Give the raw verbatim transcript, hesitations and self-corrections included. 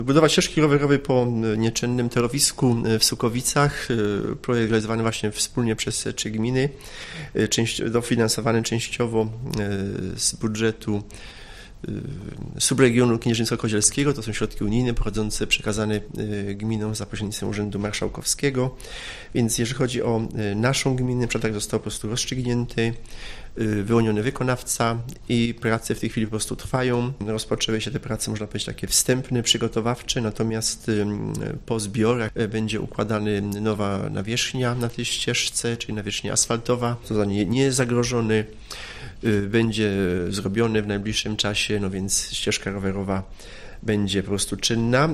Budowa ścieżki rowerowej po nieczynnym torowisku w Sukowicach, projekt realizowany właśnie wspólnie przez trzy gminy, część, dofinansowany częściowo z budżetu subregionu Knieżyńsko-Kozielskiego, to są środki unijne pochodzące, przekazane gminom za pośrednictwem Urzędu Marszałkowskiego, więc jeżeli chodzi o naszą gminę, przetarg został po prostu rozstrzygnięty, wyłoniony wykonawca i prace w tej chwili po prostu trwają. Rozpoczęły się te prace, można powiedzieć, takie wstępne, przygotowawcze, natomiast po zbiorach będzie układana nowa nawierzchnia na tej ścieżce, czyli nawierzchnia asfaltowa, to za nie, nie jest zagrożony, będzie zrobione w najbliższym czasie, no więc ścieżka rowerowa będzie po prostu czynna.